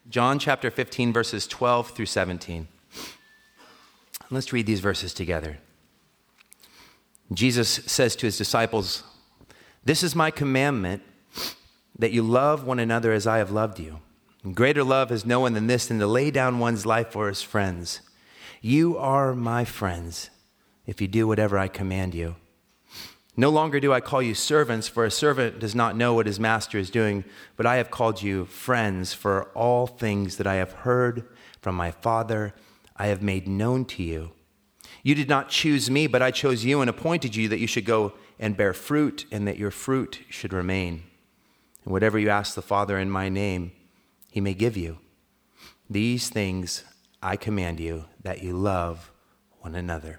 John chapter 15, verses 12 through 17. Let's read these verses together. Jesus says to his disciples, "This is my commandment, that you love one another as I have loved you. And greater love has no one than this, than to lay down one's life for his friends. You are my friends, if you do whatever I command you. No longer do I call you servants, for a servant does not know what his master is doing, but I have called you friends, for all things that I have heard from my Father I have made known to you. You did not choose me, but I chose you and appointed you that you should go and bear fruit, and that your fruit should remain. And whatever you ask the Father in my name, he may give you. These things I command you, that you love one another."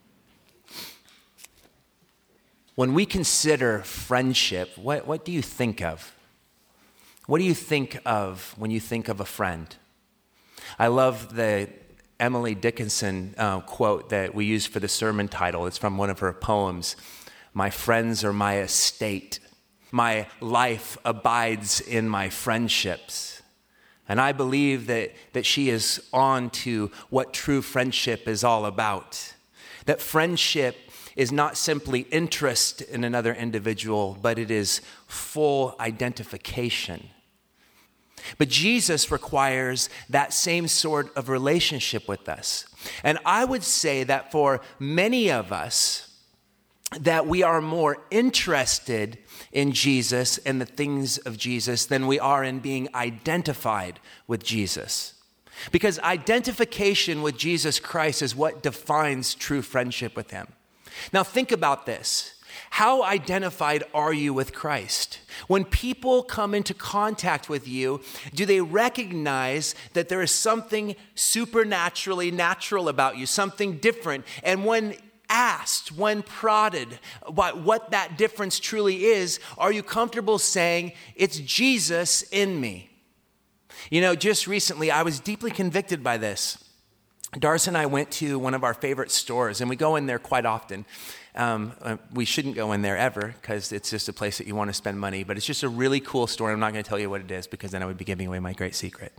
When we consider friendship, what do you think of? What do you think of when you think of a friend? I love the Emily Dickinson quote that we use for the sermon title. It's from one of her poems. "My friends are my estate. My life abides in my friendships." And I believe that she is on to what true friendship is all about. That friendship is not simply interest in another individual, but it is full identification. But Jesus requires that same sort of relationship with us. And I would say that for many of us, that we are more interested in Jesus and the things of Jesus than we are in being identified with Jesus. Because identification with Jesus Christ is what defines true friendship with him. Now think about this. How identified are you with Christ? When people come into contact with you, do they recognize that there is something supernaturally natural about you, something different? And when asked, when prodded about what that difference truly is, are you comfortable saying, "It's Jesus in me"? You know, just recently, I was deeply convicted by this. Darcy and I went to one of our favorite stores, and we go in there quite often. We shouldn't go in there ever, because it's just a place that you want to spend money, but it's just a really cool store. I'm not going to tell you what it is, because then I would be giving away my great secret.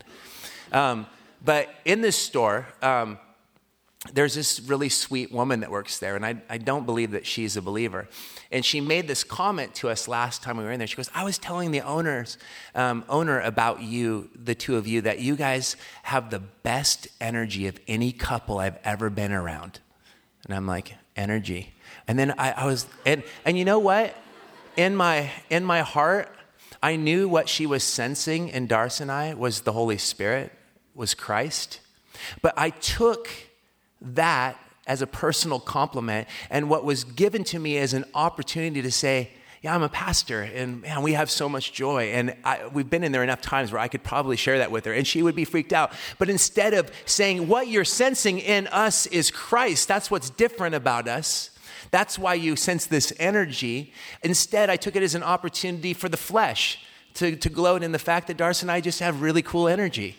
But in this store, there's this really sweet woman that works there, and I don't believe that she's a believer. And she made this comment to us last time we were in there. She goes, "I was telling the owner about you, the two of you, that you guys have the best energy of any couple I've ever been around." And I'm like, energy. And then I was, and you know what? In my heart, I knew what she was sensing in Darcy and I was the Holy Spirit, was Christ. But I took that as a personal compliment, and what was given to me as an opportunity to say, "Yeah, I'm a pastor, and man, we have so much joy." And we've been in there enough times where I could probably share that with her, and she would be freaked out. But instead of saying, "What you're sensing in us is Christ, that's what's different about us, that's why you sense this energy," instead, I took it as an opportunity for the flesh to gloat in the fact that Darcy and I just have really cool energy.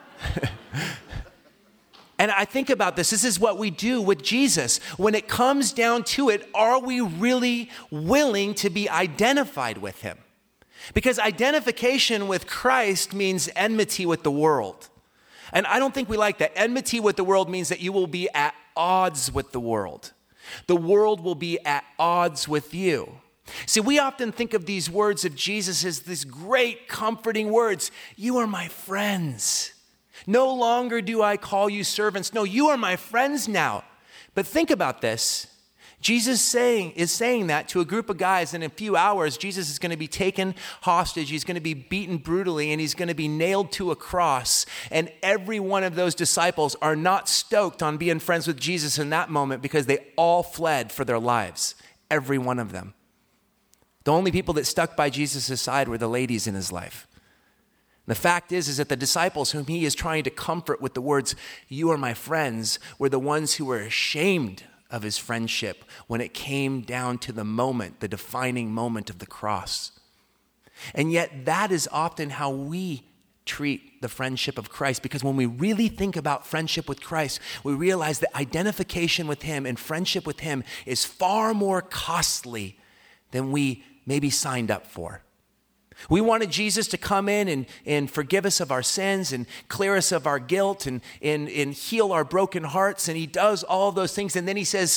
And I think about this. This is what we do with Jesus. When it comes down to it, are we really willing to be identified with him? Because identification with Christ means enmity with the world. And I don't think we like that. Enmity with the world means that you will be at odds with the world. The world will be at odds with you. See, we often think of these words of Jesus as these great comforting words. "You are my friends. No longer do I call you servants. No, you are my friends now." But think about this. Jesus is saying that to a group of guys, and in a few hours, Jesus is going to be taken hostage. He's going to be beaten brutally, and he's going to be nailed to a cross. And every one of those disciples are not stoked on being friends with Jesus in that moment, because they all fled for their lives. Every one of them. The only people that stuck by Jesus' side were the ladies in his life. The fact is that the disciples whom he is trying to comfort with the words, "You are my friends," were the ones who were ashamed of his friendship when it came down to the moment, the defining moment of the cross. And yet that is often how we treat the friendship of Christ, because when we really think about friendship with Christ, we realize that identification with him and friendship with him is far more costly than we maybe signed up for. We wanted Jesus to come in and forgive us of our sins and clear us of our guilt and heal our broken hearts. And he does all those things. And then he says,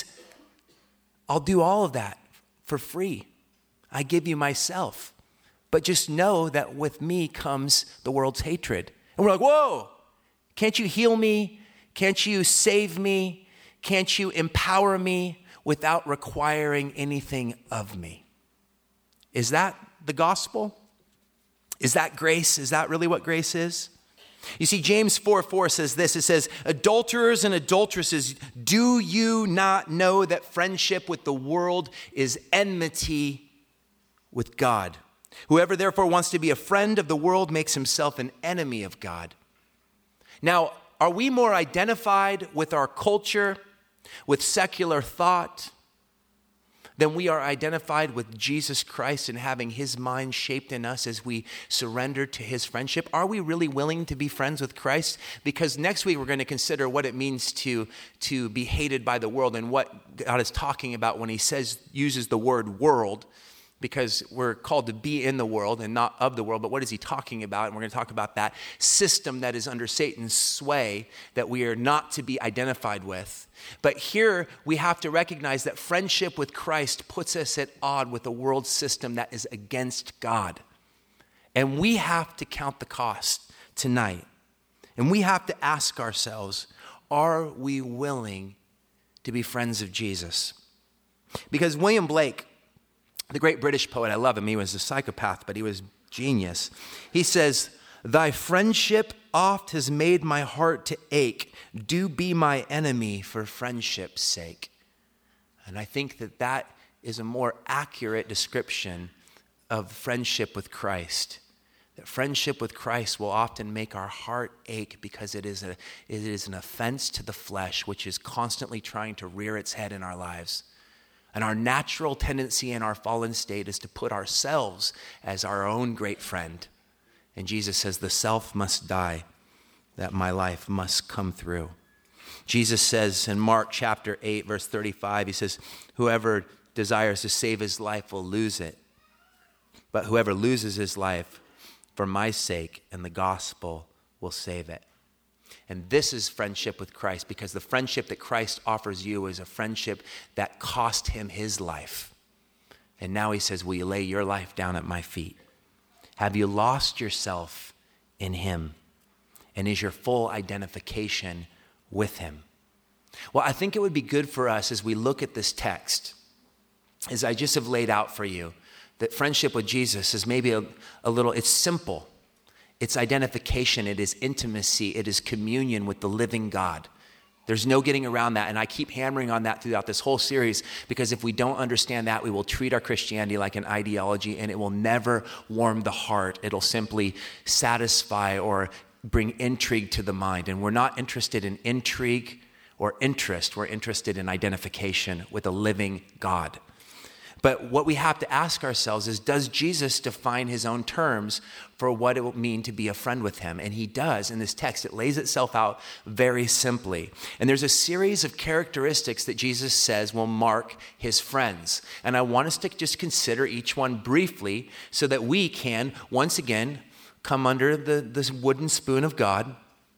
I'll do all of that for free. I give you myself. But just know that with me comes the world's hatred. And we're like, whoa, can't you heal me? Can't you save me? Can't you empower me without requiring anything of me? Is that the gospel? Is that grace? Is that really what grace is? You see, James 4:4 says this. It says, adulterers and adulteresses, do you not know that friendship with the world is enmity with God? Whoever therefore wants to be a friend of the world makes himself an enemy of God. Now, are we more identified with our culture, with secular thought, than we are identified with Jesus Christ and having his mind shaped in us as we surrender to his friendship? Are we really willing to be friends with Christ? Because next week we're going to consider what it means to be hated by the world and what God is talking about when he uses the word world, because we're called to be in the world and not of the world. But what is he talking about? And we're going to talk about that system that is under Satan's sway that we are not to be identified with. But here we have to recognize that friendship with Christ puts us at odds with a world system that is against God. And we have to count the cost tonight. And we have to ask ourselves, are we willing to be friends of Jesus? Because William Blake, the great British poet, I love him. He was a psychopath, but he was genius. He says, thy friendship oft has made my heart to ache. Do be my enemy for friendship's sake. And I think that is a more accurate description of friendship with Christ. That friendship with Christ will often make our heart ache because it is an offense to the flesh, which is constantly trying to rear its head in our lives. And our natural tendency in our fallen state is to put ourselves as our own great friend. And Jesus says, the self must die, that my life must come through. Jesus says in Mark chapter 8, verse 35, he says, whoever desires to save his life will lose it. But whoever loses his life for my sake and the gospel will save it. And this is friendship with Christ, because the friendship that Christ offers you is a friendship that cost him his life. And now he says, will you lay your life down at my feet? Have you lost yourself in him? And is your full identification with him? Well, I think it would be good for us as we look at this text, as I just have laid out for you, that friendship with Jesus is maybe a little, it's simple. It's identification, it is intimacy, it is communion with the living God. There's no getting around that, and I keep hammering on that throughout this whole series, because if we don't understand that, we will treat our Christianity like an ideology, and it will never warm the heart. It'll simply satisfy or bring intrigue to the mind, and we're not interested in intrigue or interest. We're interested in identification with a living God. But what we have to ask ourselves is, does Jesus define his own terms for what it will mean to be a friend with him? And he does in this text. It lays itself out very simply. And there's a series of characteristics that Jesus says will mark his friends. And I want us to just consider each one briefly so that we can, once again, come under this wooden spoon of God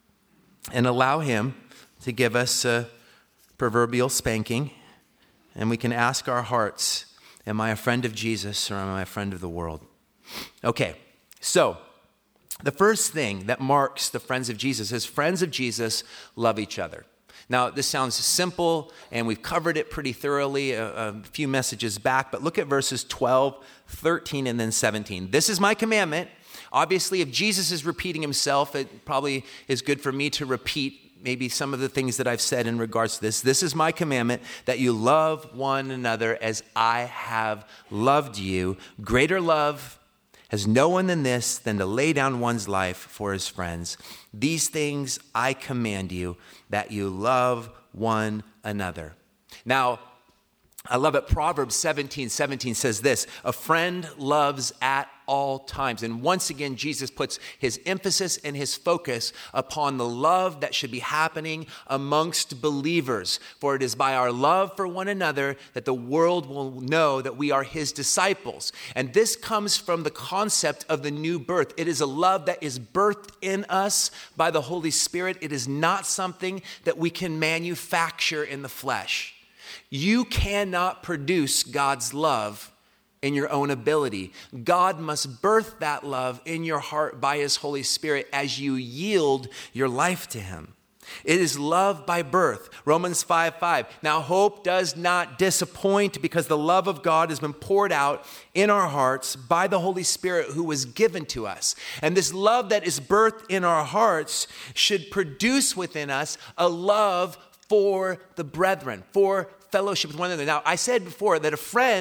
and allow him to give us a proverbial spanking. And we can ask our hearts, am I a friend of Jesus or am I a friend of the world? Okay, so the first thing that marks the friends of Jesus is friends of Jesus love each other. Now, this sounds simple, and we've covered it pretty thoroughly a few messages back, but look at verses 12, 13, and then 17. This is my commandment. Obviously, if Jesus is repeating himself, it probably is good for me to repeat maybe some of the things that I've said in regards to this. This is my commandment, that you love one another as I have loved you. Greater love has no one than this, than to lay down one's life for his friends. These things I command you, that you love one another. Now, I love it. Proverbs 17:17 says this, a friend loves at all times. And once again, Jesus puts his emphasis and his focus upon the love that should be happening amongst believers. For it is by our love for one another that the world will know that we are his disciples. And this comes from the concept of the new birth. It is a love that is birthed in us by the Holy Spirit. It is not something that we can manufacture in the flesh. You cannot produce God's love in your own ability. God must birth that love in your heart by his Holy Spirit as you yield your life to him. It is love by birth. Romans 5:5. Now hope does not disappoint because the love of God has been poured out in our hearts by the Holy Spirit who was given to us. And this love that is birthed in our hearts should produce within us a love for the brethren, for fellowship with one another. Now, I said before that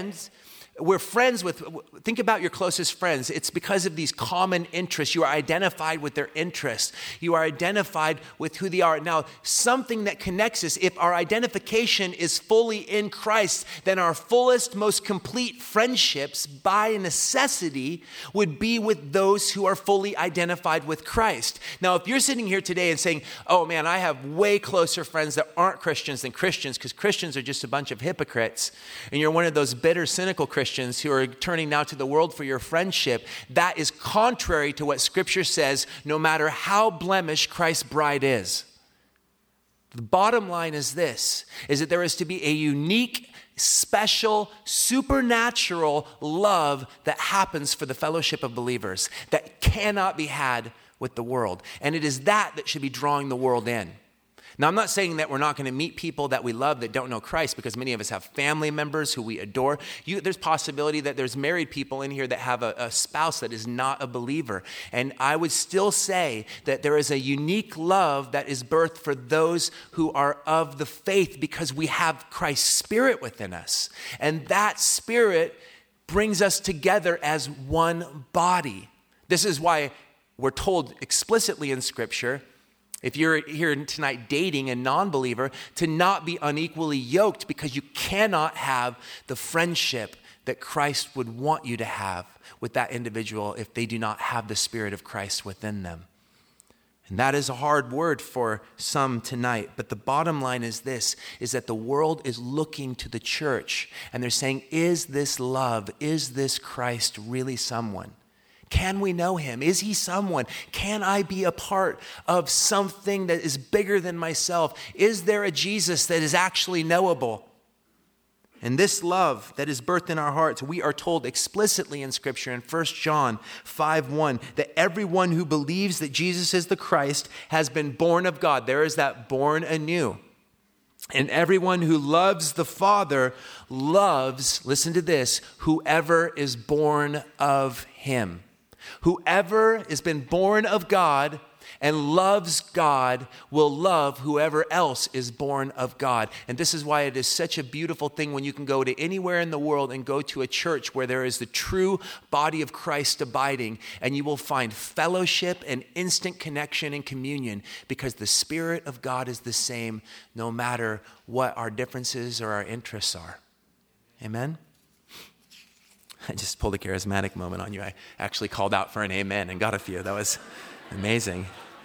we're friends with, think about your closest friends. It's because of these common interests. You are identified with their interests. You are identified with who they are. Now, something that connects us, if our identification is fully in Christ, then our fullest, most complete friendships by necessity would be with those who are fully identified with Christ. Now, if you're sitting here today and saying, oh man, I have way closer friends that aren't Christians than Christians because Christians are just a bunch of hypocrites, and you're one of those bitter, cynical Christians who are turning now to the world for your friendship, that is contrary to what Scripture says, no matter how blemished Christ's bride is. The bottom line is this, is that there is to be a unique, special, supernatural love that happens for the fellowship of believers that cannot be had with the world. And it is that should be drawing the world in. Now, I'm not saying that we're not going to meet people that we love that don't know Christ, because many of us have family members who we adore. There's possibility that there's married people in here that have a spouse that is not a believer. And I would still say that there is a unique love that is birthed for those who are of the faith because we have Christ's Spirit within us. And that Spirit brings us together as one body. This is why we're told explicitly in Scripture, if you're here tonight dating a non-believer, to not be unequally yoked, because you cannot have the friendship that Christ would want you to have with that individual if they do not have the Spirit of Christ within them. And that is a hard word for some tonight. But the bottom line is this, is that the world is looking to the church and they're saying, is this love? Is this Christ really someone? Can we know him? Is he someone? Can I be a part of something that is bigger than myself? Is there a Jesus that is actually knowable? And this love that is birthed in our hearts, we are told explicitly in Scripture in 1 John 5:1 that everyone who believes that Jesus is the Christ has been born of God. There is that born anew. And everyone who loves the Father loves, listen to this, whoever is born of him. Whoever has been born of God and loves God will love whoever else is born of God. And this is why it is such a beautiful thing when you can go to anywhere in the world and go to a church where there is the true body of Christ abiding, and you will find fellowship and instant connection and communion because the Spirit of God is the same no matter what our differences or our interests are. Amen? I just pulled a charismatic moment on you. I actually called out for an amen and got a few. That was amazing.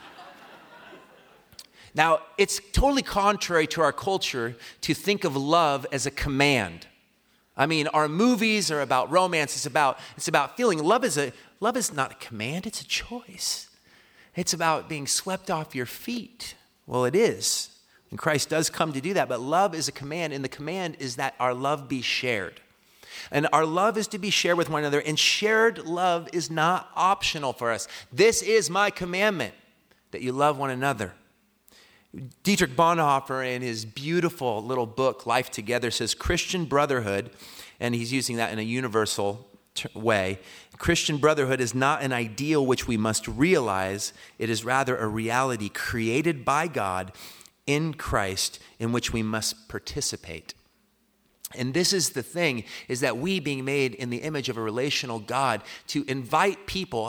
Now, it's totally contrary to our culture to think of love as a command. I mean, our movies are about romance. It's about feeling. Love is not a command. It's a choice. It's about being swept off your feet. Well, it is. And Christ does come to do that. But love is a command. And the command is that our love be shared. And our love is to be shared with one another. And shared love is not optional for us. This is my commandment, that you love one another. Dietrich Bonhoeffer, in his beautiful little book, Life Together, says Christian brotherhood, and he's using that in a universal way. Christian brotherhood is not an ideal which we must realize. It is rather a reality created by God in Christ in which we must participate. And this is the thing, is that we, being made in the image of a relational God, to invite people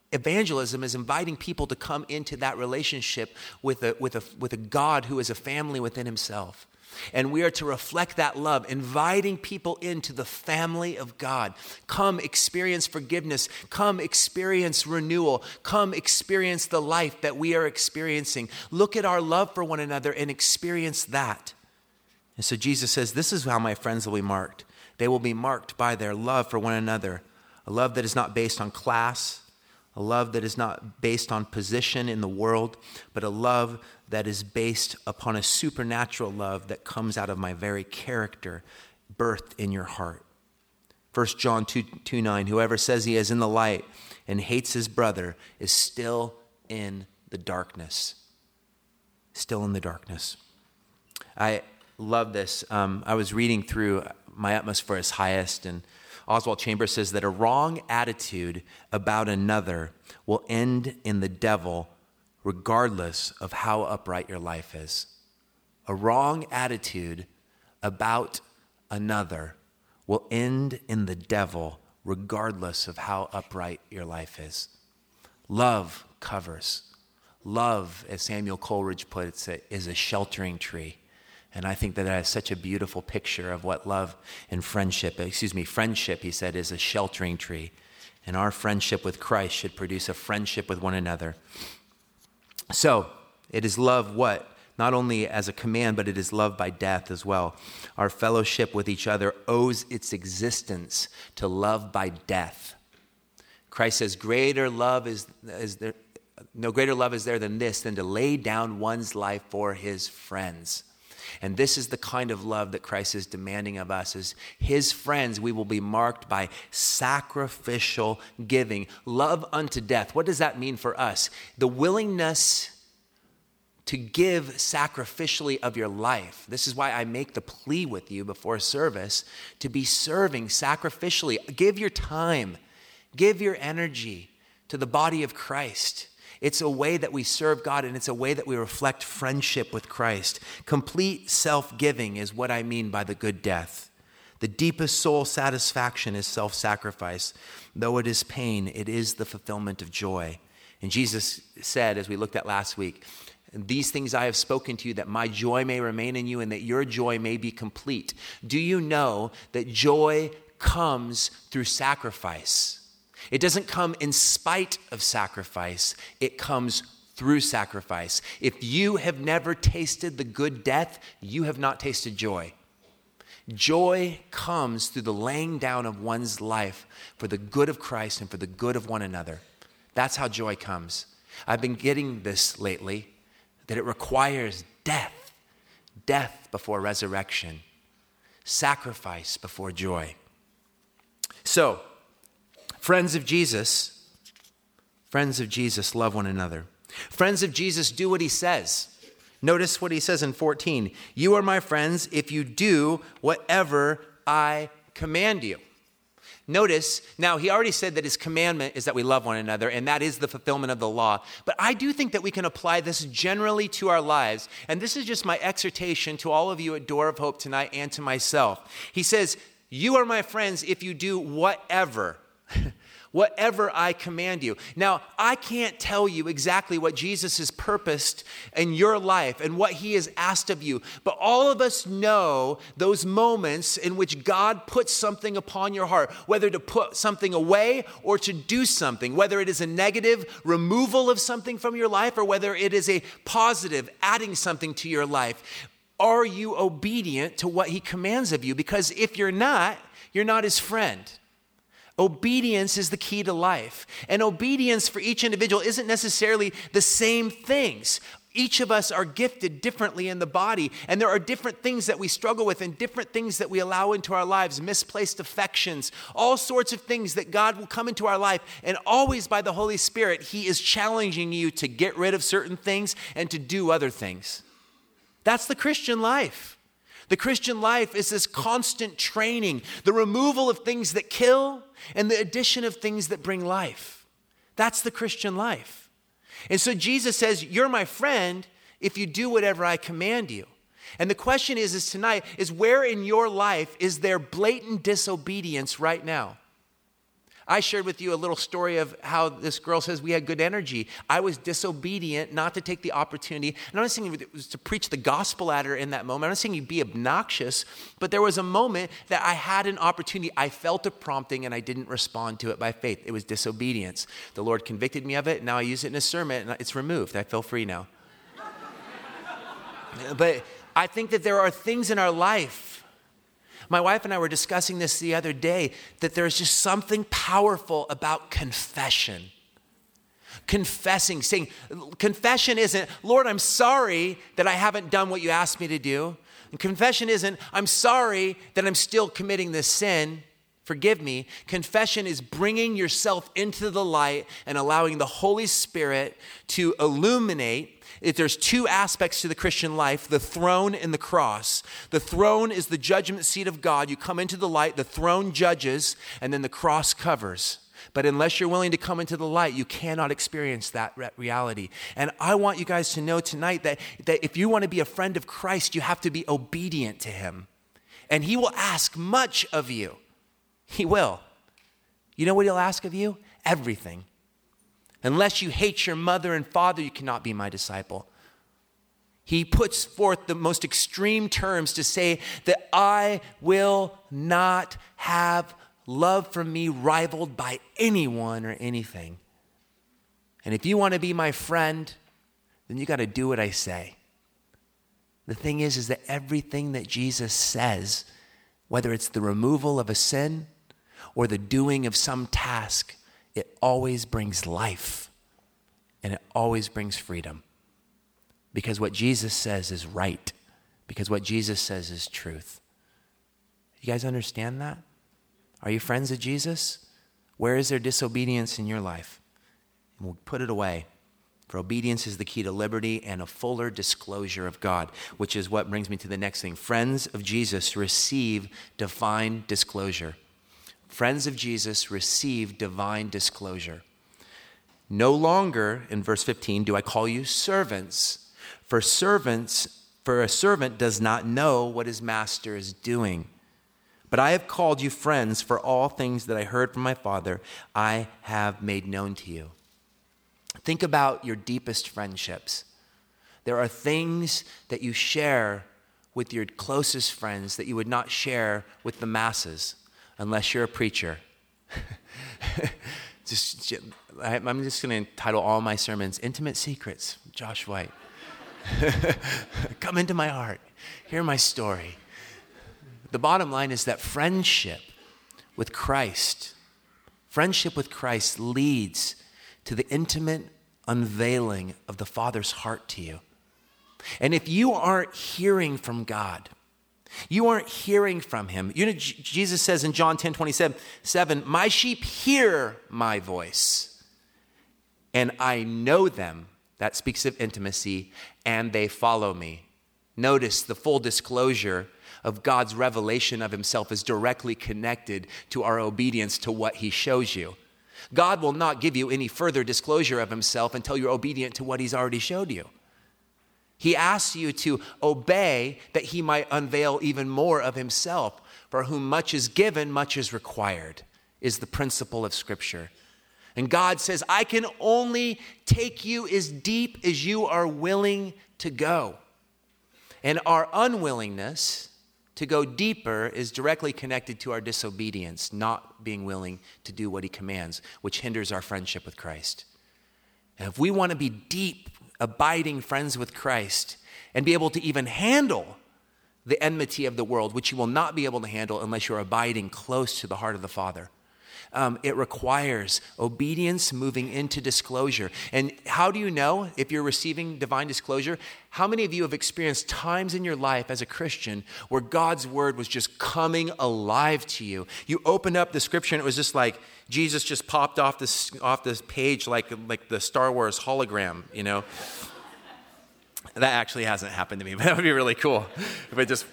Evangelism is inviting people to come into that relationship with a God who is a family within himself. And we are to reflect that love, inviting people into the family of God. Come experience forgiveness. Come experience renewal. Come experience the life that we are experiencing. Look at our love for one another and experience that. And so Jesus says, this is how my friends will be marked. They will be marked by their love for one another. A love that is not based on class, a love that is not based on position in the world, but a love that is based upon a supernatural love that comes out of my very character, birthed in your heart. 1 John 2:9, whoever says he is in the light and hates his brother is still in the darkness. Still in the darkness. I love this. I was reading through My Utmost for His Highest, and Oswald Chambers says that a wrong attitude about another will end in the devil regardless of how upright your life is. A wrong attitude about another will end in the devil regardless of how upright your life is. Love covers. Love, as Samuel Coleridge puts it, is a sheltering tree. And I think that is such a beautiful picture of what love and friendship, he said, is a sheltering tree. And our friendship with Christ should produce a friendship with one another. So, it is love what? Not only as a command, but it is love by death as well. Our fellowship with each other owes its existence to love by death. Christ says, no greater love is there than this, than to lay down one's life for his friends. And this is the kind of love that Christ is demanding of us. As his friends, we will be marked by sacrificial giving. Love unto death. What does that mean for us? The willingness to give sacrificially of your life. This is why I make the plea with you before service to be serving sacrificially. Give your time. Give your energy to the body of Christ. It's a way that we serve God, and it's a way that we reflect friendship with Christ. Complete self-giving is what I mean by the good death. The deepest soul satisfaction is self-sacrifice. Though it is pain, it is the fulfillment of joy. And Jesus said, as we looked at last week, these things I have spoken to you, that my joy may remain in you and that your joy may be complete. Do you know that joy comes through sacrifice? It doesn't come in spite of sacrifice. It comes through sacrifice. If you have never tasted the good death, you have not tasted joy. Joy comes through the laying down of one's life for the good of Christ and for the good of one another. That's how joy comes. I've been getting this lately, that it requires death. Death before resurrection. Sacrifice before joy. So, friends of Jesus love one another. Friends of Jesus do what he says. Notice what he says in 14. You are my friends if you do whatever I command you. Notice, now he already said that his commandment is that we love one another, and that is the fulfillment of the law. But I do think that we can apply this generally to our lives. And this is just my exhortation to all of you at Door of Hope tonight and to myself. He says, you are my friends if you do whatever I command you. Now, I can't tell you exactly what Jesus has purposed in your life and what he has asked of you, but all of us know those moments in which God puts something upon your heart, whether to put something away or to do something, whether it is a negative removal of something from your life or whether it is a positive adding something to your life. Are you obedient to what he commands of you? Because if you're not his friend. Obedience is the key to life. And obedience for each individual isn't necessarily the same things. Each of us are gifted differently in the body, and there are different things that we struggle with and different things that we allow into our lives, misplaced affections, all sorts of things that God will come into our life, and always by the Holy Spirit, he is challenging you to get rid of certain things and to do other things. That's the Christian life. The Christian life is this constant training, the removal of things that kill and the addition of things that bring life. That's the Christian life. And so Jesus says, you're my friend if you do whatever I command you. And the question is tonight, is where in your life is there blatant disobedience right now? I shared with you a little story of how this girl says we had good energy. I was disobedient not to take the opportunity. And I'm not saying it was to preach the gospel at her in that moment. I'm not saying you'd be obnoxious, but there was a moment that I had an opportunity. I felt a prompting and I didn't respond to it by faith. It was disobedience. The Lord convicted me of it. And now I use it in a sermon and it's removed. I feel free now. But I think that there are things in our life. My wife and I were discussing this the other day, that there's just something powerful about confession. Confessing, saying, confession isn't, Lord, I'm sorry that I haven't done what you asked me to do. And confession isn't, I'm sorry that I'm still committing this sin. Forgive me. Confession is bringing yourself into the light and allowing the Holy Spirit to illuminate. If there's two aspects to the Christian life, the throne and the cross. The throne is the judgment seat of God. You come into the light, the throne judges, and then the cross covers. But unless you're willing to come into the light, you cannot experience that reality. And I want you guys to know tonight that if you want to be a friend of Christ, you have to be obedient to him. And he will ask much of you. He will. You know what he'll ask of you? Everything. Unless you hate your mother and father, you cannot be my disciple. He puts forth the most extreme terms to say that I will not have love from me rivaled by anyone or anything. And if you want to be my friend, then you got to do what I say. The thing is that everything that Jesus says, whether it's the removal of a sin or the doing of some task, it always brings life and it always brings freedom. Because what Jesus says is right. Because what Jesus says is truth. You guys understand that? Are you friends of Jesus? Where is there disobedience in your life? And we'll put it away. For obedience is the key to liberty and a fuller disclosure of God, which is what brings me to the next thing. Friends of Jesus receive divine disclosure. Friends of Jesus receive divine disclosure. No longer, in verse 15, do I call you servants. For a servant does not know what his master is doing. But I have called you friends, for all things that I heard from my Father, I have made known to you. Think about your deepest friendships. There are things that you share with your closest friends that you would not share with the masses. Unless you're a preacher. I'm just going to title all my sermons, Intimate Secrets, Josh White. Come into my heart. Hear my story. The bottom line is that friendship with Christ leads to the intimate unveiling of the Father's heart to you. And if you aren't hearing from God, you aren't hearing from him. You know, Jesus says in John 10:27, my sheep hear my voice, and I know them. That speaks of intimacy, and they follow me. Notice the full disclosure of God's revelation of himself is directly connected to our obedience to what he shows you. God will not give you any further disclosure of himself until you're obedient to what he's already showed you. He asks you to obey that he might unveil even more of himself. For whom much is given, much is required, is the principle of Scripture. And God says, I can only take you as deep as you are willing to go. And our unwillingness to go deeper is directly connected to our disobedience, not being willing to do what he commands, which hinders our friendship with Christ. And if we want to be deep, abiding friends with Christ and be able to even handle the enmity of the world, which you will not be able to handle unless you're abiding close to the heart of the Father. It requires obedience moving into disclosure. And how do you know if you're receiving divine disclosure? How many of you have experienced times in your life as a Christian where God's word was just coming alive to you? You opened up the scripture and it was just like Jesus just popped off this page like the Star Wars hologram, you know? That actually hasn't happened to me, but that would be really cool if it just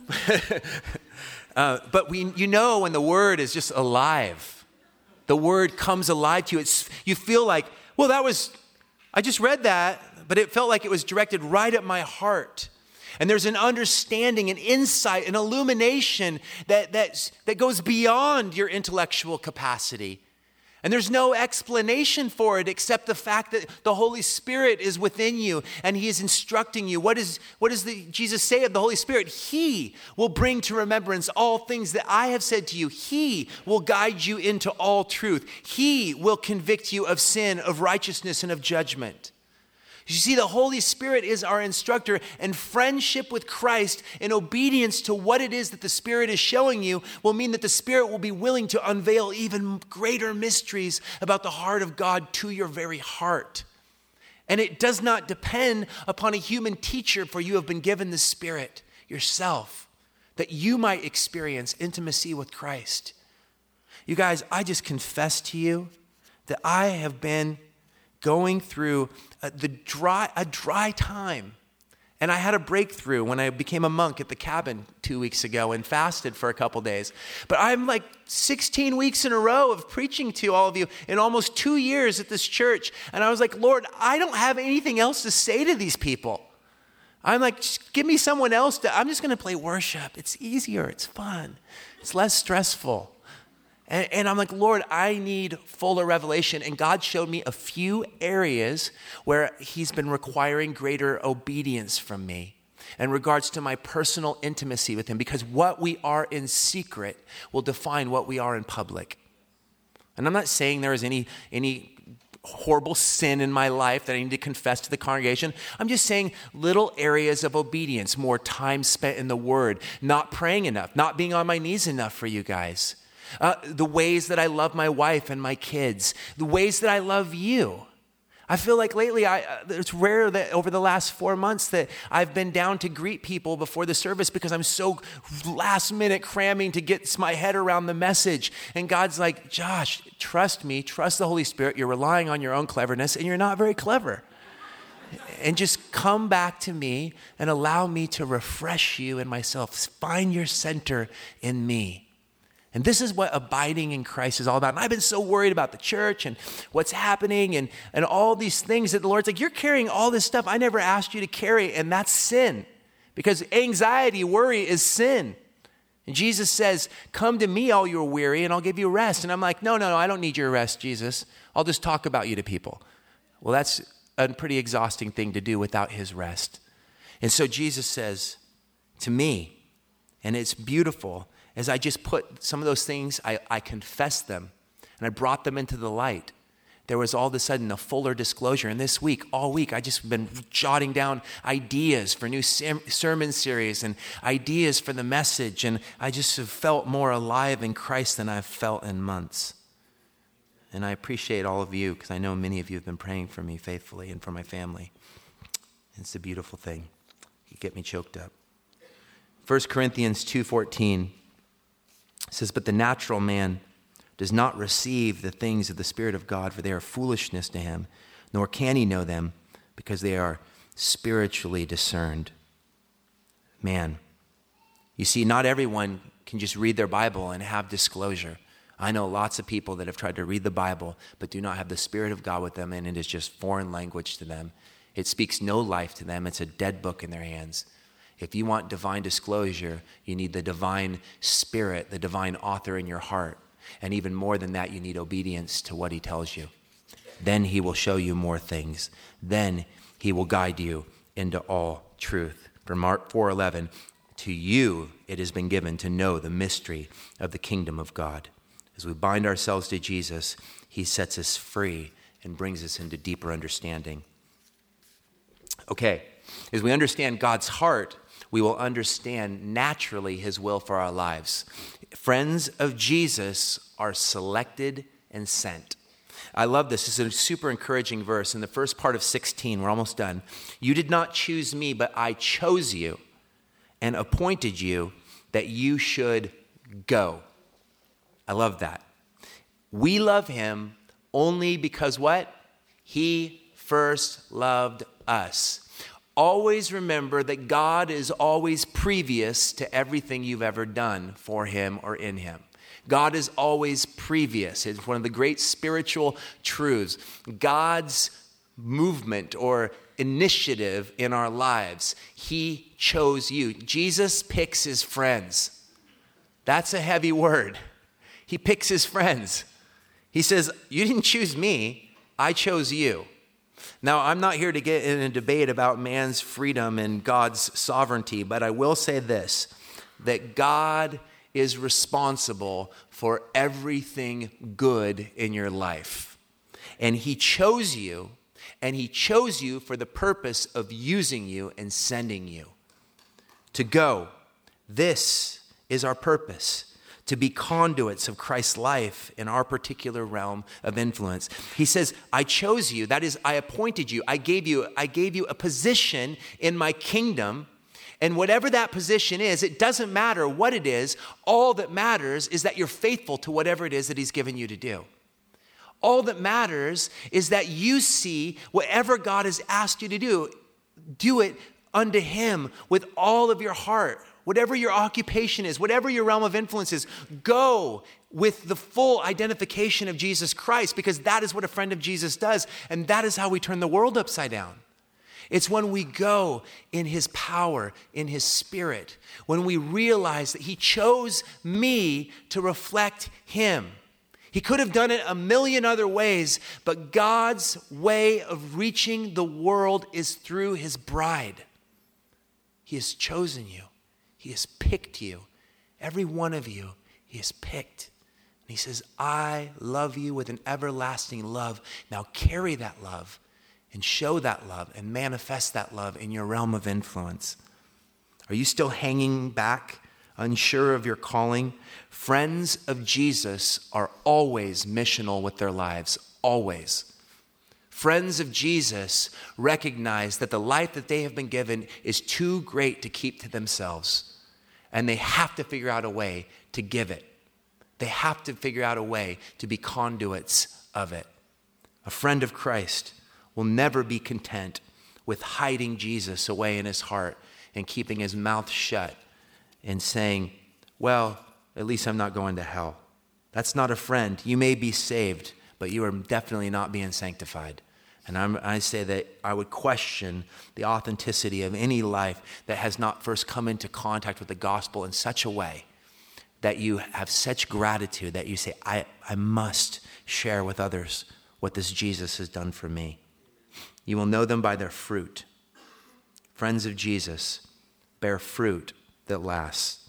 but you know when the word is just alive. The word comes alive to you. You feel like, well, I just read that, but it felt like it was directed right at my heart. And there's an understanding, an insight, an illumination that goes beyond your intellectual capacity. And there's no explanation for it except the fact that the Holy Spirit is within you and he is instructing you. What does Jesus say of the Holy Spirit? He will bring to remembrance all things that I have said to you. He will guide you into all truth. He will convict you of sin, of righteousness, and of judgment. You see, the Holy Spirit is our instructor, and friendship with Christ in obedience to what it is that the Spirit is showing you will mean that the Spirit will be willing to unveil even greater mysteries about the heart of God to your very heart. And it does not depend upon a human teacher, for you have been given the Spirit yourself, that you might experience intimacy with Christ. You guys, I just confess to you that I have been going through a dry time. And I had a breakthrough when I became a monk at the cabin 2 weeks ago and fasted for a couple days. But I'm like 16 weeks in a row of preaching to all of you in almost 2 years at this church. And I was like, Lord, I don't have anything else to say to these people. I'm like, just give me someone else I'm just going to play worship. It's easier. It's fun. It's less stressful. And I'm like, Lord, I need fuller revelation. And God showed me a few areas where he's been requiring greater obedience from me in regards to my personal intimacy with him, because what we are in secret will define what we are in public. And I'm not saying there is any horrible sin in my life that I need to confess to the congregation. I'm just saying little areas of obedience, more time spent in the Word, not praying enough, not being on my knees enough for you guys. The ways that I love my wife and my kids, the ways that I love you. I feel like lately, it's rare that over the last 4 months that I've been down to greet people before the service because I'm so last minute cramming to get my head around the message. And God's like, Josh, trust me, trust the Holy Spirit. You're relying on your own cleverness and you're not very clever. And just come back to me and allow me to refresh you in myself. Find your center in me. And this is what abiding in Christ is all about. And I've been so worried about the church and what's happening and all these things that the Lord's like, you're carrying all this stuff I never asked you to carry, and that's sin. Because anxiety, worry is sin. And Jesus says, come to me all you're weary and I'll give you rest. And I'm like, no, I don't need your rest, Jesus. I'll just talk about you to people. Well, that's a pretty exhausting thing to do without his rest. And so Jesus says to me, and it's beautiful, as I just put some of those things, I confessed them, and I brought them into the light. There was all of a sudden a fuller disclosure. And this week, all week, I just been jotting down ideas for new sermon series and ideas for the message. And I just have felt more alive in Christ than I've felt in months. And I appreciate all of you because I know many of you have been praying for me faithfully and for my family. It's a beautiful thing. You get me choked up. 1 Corinthians 2:14. It says, but the natural man does not receive the things of the Spirit of God, for they are foolishness to him, nor can he know them, because they are spiritually discerned. Man, you see, not everyone can just read their Bible and have disclosure. I know lots of people that have tried to read the Bible, but do not have the Spirit of God with them, and it is just foreign language to them. It speaks no life to them. It's a dead book in their hands. If you want divine disclosure, you need the divine Spirit, the divine author in your heart. And even more than that, you need obedience to what he tells you. Then he will show you more things. Then he will guide you into all truth. From Mark 4:11, to you it has been given to know the mystery of the kingdom of God. As we bind ourselves to Jesus, he sets us free and brings us into deeper understanding. Okay, as we understand God's heart, we will understand naturally his will for our lives. Friends of Jesus are selected and sent. I love this. This is a super encouraging verse. In the first part of 16, we're almost done. You did not choose me, but I chose you and appointed you that you should go. I love that. We love him only because what? He first loved us. Always remember that God is always previous to everything you've ever done for him or in him. God is always previous. It's one of the great spiritual truths. God's movement or initiative in our lives, he chose you. Jesus picks his friends. That's a heavy word. He picks his friends. He says, you didn't choose me, I chose you. Now, I'm not here to get in a debate about man's freedom and God's sovereignty, but I will say this, that God is responsible for everything good in your life. And he chose you, and he chose you for the purpose of using you and sending you to go. This is our purpose, to be conduits of Christ's life in our particular realm of influence. He says, I chose you. That is, I appointed you. I gave you a position in my kingdom. And whatever that position is, it doesn't matter what it is. All that matters is that you're faithful to whatever it is that he's given you to do. All that matters is that you see whatever God has asked you to do it unto him with all of your heart. Whatever your occupation is, whatever your realm of influence is, go with the full identification of Jesus Christ, because that is what a friend of Jesus does, and that is how we turn the world upside down. It's when we go in his power, in his spirit, when we realize that he chose me to reflect him. He could have done it a million other ways, but God's way of reaching the world is through his bride. He has chosen you. He has picked you. Every one of you, he has picked. And he says, I love you with an everlasting love. Now carry that love and show that love and manifest that love in your realm of influence. Are you still hanging back, unsure of your calling? Friends of Jesus are always missional with their lives, always. Friends of Jesus recognize that the life that they have been given is too great to keep to themselves. And they have to figure out a way to give it. They have to figure out a way to be conduits of it. A friend of Christ will never be content with hiding Jesus away in his heart and keeping his mouth shut and saying, well, at least I'm not going to hell. That's not a friend. You may be saved, but you are definitely not being sanctified. And I say that I would question the authenticity of any life that has not first come into contact with the gospel in such a way that you have such gratitude that you say, I must share with others what this Jesus has done for me. You will know them by their fruit. Friends of Jesus bear fruit that lasts.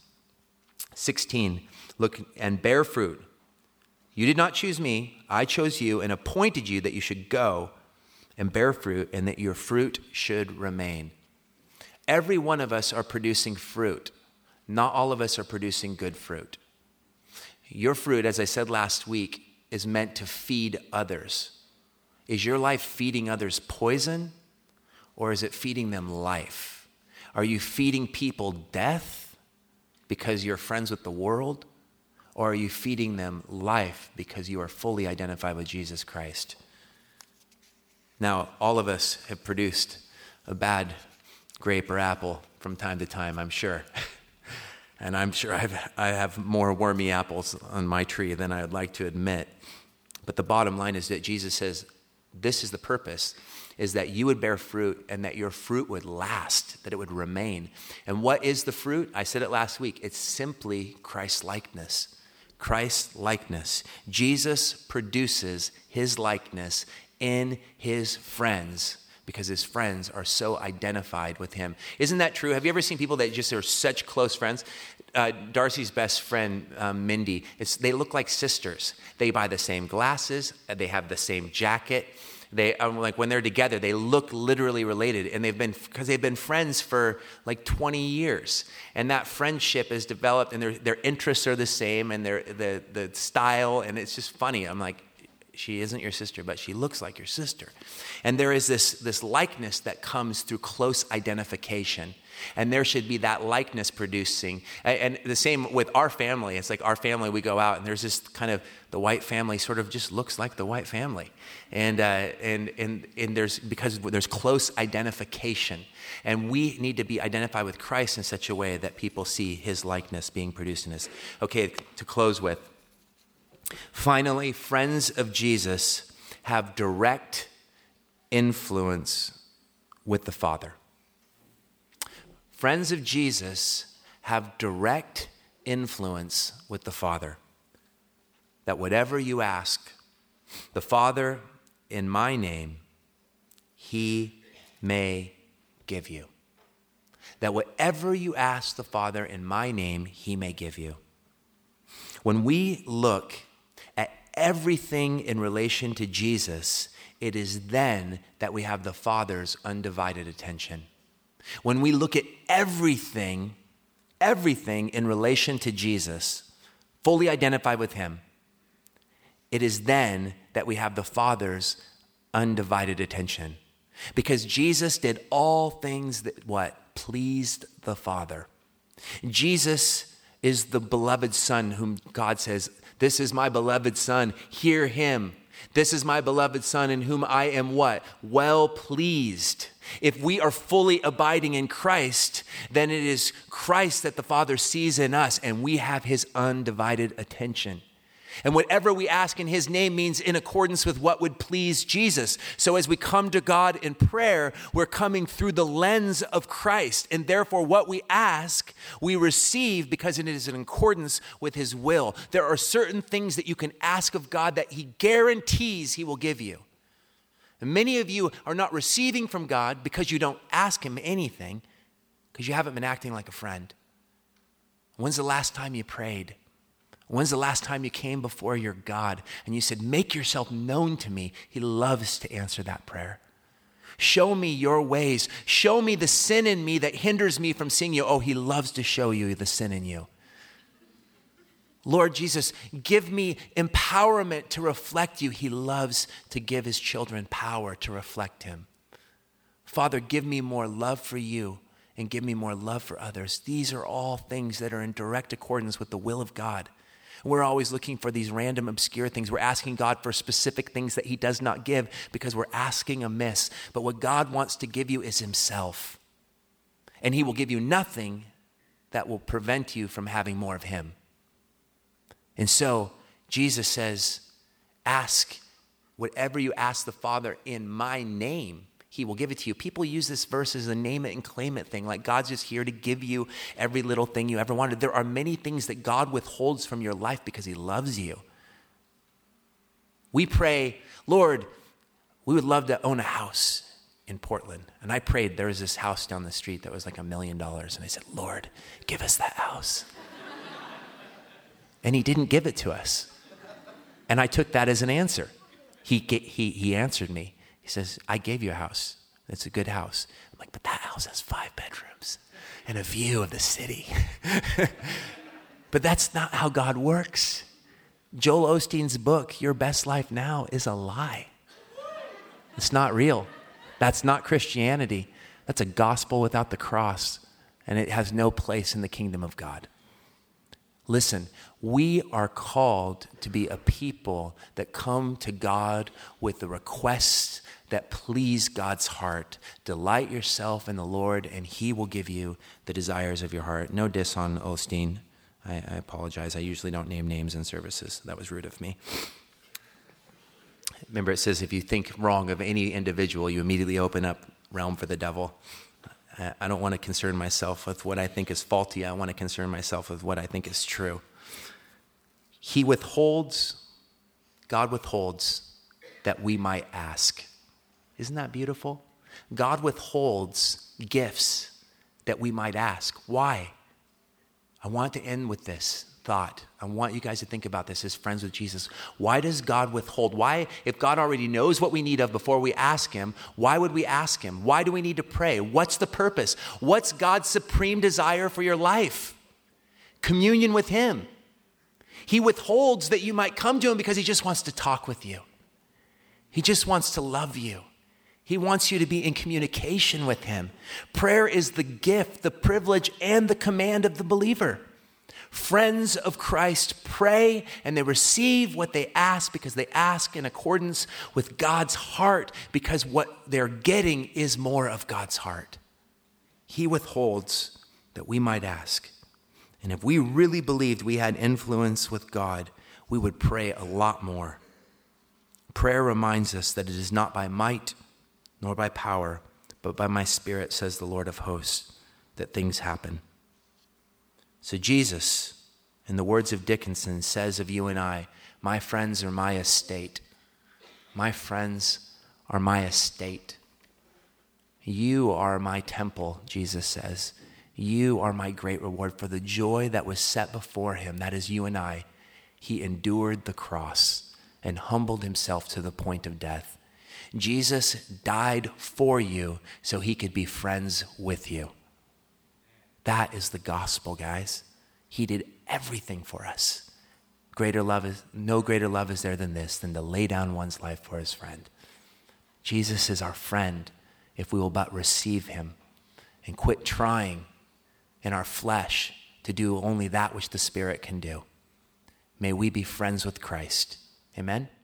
16, look and bear fruit. You did not choose me, I chose you and appointed you that you should go and bear fruit, and that your fruit should remain. Every one of us are producing fruit. Not all of us are producing good fruit. Your fruit, as I said last week, is meant to feed others. Is your life feeding others poison, or is it feeding them life? Are you feeding people death because you're friends with the world, or are you feeding them life because you are fully identified with Jesus Christ? Now, all of us have produced a bad grape or apple from time to time, I'm sure. And I'm sure I have more wormy apples on my tree than I would like to admit. But the bottom line is that Jesus says, this is the purpose, is that you would bear fruit and that your fruit would last, that it would remain. And what is the fruit? I said it last week. It's simply Christ-likeness. Christ-likeness. Jesus produces his likeness in his friends because his friends are so identified with him. Isn't that true? Have you ever seen people that just are such close friends? Darcy's best friend, Mindy, they look like sisters. They buy the same glasses. They have the same jacket. Like when they're together, they look literally related, and because they've been friends for like 20 years, and that friendship is developed, and their interests are the same, and the style, and it's just funny. I'm like, she isn't your sister, but she looks like your sister. And there is this likeness that comes through close identification. And there should be that likeness producing. And the same with our family. It's like our family, we go out and there's this kind of, the white family sort of just looks like the white family. And because there's close identification. And we need to be identified with Christ in such a way that people see his likeness being produced in us. Okay, to close with. Finally, friends of Jesus have direct influence with the Father. Friends of Jesus have direct influence with the Father. That whatever you ask, The Father in my name, he may give you. That whatever you ask the Father in my name, he may give you. When we look at everything in relation to Jesus, it is then that we have the Father's undivided attention. When we look at everything in relation to Jesus, fully identified with him, it is then that we have the Father's undivided attention. Because Jesus did all things that pleased the Father. Jesus is the beloved Son whom God says, this is my beloved Son, hear him. This is my beloved Son in whom I am well pleased. If we are fully abiding in Christ, then it is Christ that the Father sees in us, and we have his undivided attention. And whatever we ask in his name means in accordance with what would please Jesus. So as we come to God in prayer, we're coming through the lens of Christ. And therefore, what we ask, we receive because it is in accordance with his will. There are certain things that you can ask of God that he guarantees he will give you. And many of you are not receiving from God because you don't ask him anything, because you haven't been acting like a friend. When's the last time you prayed? When's the last time you came before your God and you said, make yourself known to me? He loves to answer that prayer. Show me your ways. Show me the sin in me that hinders me from seeing you. Oh, he loves to show you the sin in you. Lord Jesus, give me empowerment to reflect you. He loves to give his children power to reflect him. Father, give me more love for you and give me more love for others. These are all things that are in direct accordance with the will of God. We're always looking for these random, obscure things. We're asking God for specific things that he does not give because we're asking amiss. But what God wants to give you is himself. And he will give you nothing that will prevent you from having more of him. And so Jesus says, ask whatever you ask the Father in my name, he will give it to you. People use this verse as a name it and claim it thing, like God's just here to give you every little thing you ever wanted. There are many things that God withholds from your life because he loves you. We pray, Lord, we would love to own a house in Portland. And I prayed, there was this house down the street that was like $1 million. And I said, Lord, give us that house. And he didn't give it to us. And I took that as an answer. He answered me. He says, I gave you a house. It's a good house. I'm like, but that house has 5 bedrooms and a view of the city. But that's not how God works. Joel Osteen's book, Your Best Life Now, is a lie. It's not real. That's not Christianity. That's a gospel without the cross, and it has no place in the kingdom of God. Listen, we are called to be a people that come to God with the requests that please God's heart. Delight yourself in the Lord, and he will give you the desires of your heart. No diss on Osteen. I apologize. I usually don't name names in services. That was rude of me. Remember, it says if you think wrong of any individual, you immediately open up realm for the devil. I don't want to concern myself with what I think is faulty. I want to concern myself with what I think is true. God withholds that we might ask. Isn't that beautiful? God withholds gifts that we might ask. Why? I want to end with this thought. I want you guys to think about this as friends with Jesus. Why does God withhold? Why, if God already knows what we need of before we ask him, why would we ask him? Why do we need to pray? What's the purpose? What's God's supreme desire for your life? Communion with him. He withholds that you might come to him because he just wants to talk with you. He just wants to love you. He wants you to be in communication with him. Prayer is the gift, the privilege, and the command of the believer. Friends of Christ pray and they receive what they ask because they ask in accordance with God's heart, because what they're getting is more of God's heart. He withholds that we might ask. And if we really believed we had influence with God, we would pray a lot more. Prayer reminds us that it is not by might nor by power, but by my Spirit, says the Lord of hosts, that things happen. So Jesus, in the words of Dickinson, says of you and I, my friends are my estate. My friends are my estate. You are my temple, Jesus says. You are my great reward for the joy that was set before him. That is you and I. He endured the cross and humbled himself to the point of death. Jesus died for you so he could be friends with you. That is the gospel, guys. He did everything for us. No greater love is there than this, than to lay down one's life for his friend. Jesus is our friend if we will but receive him and quit trying in our flesh to do only that which the Spirit can do. May we be friends with Christ. Amen?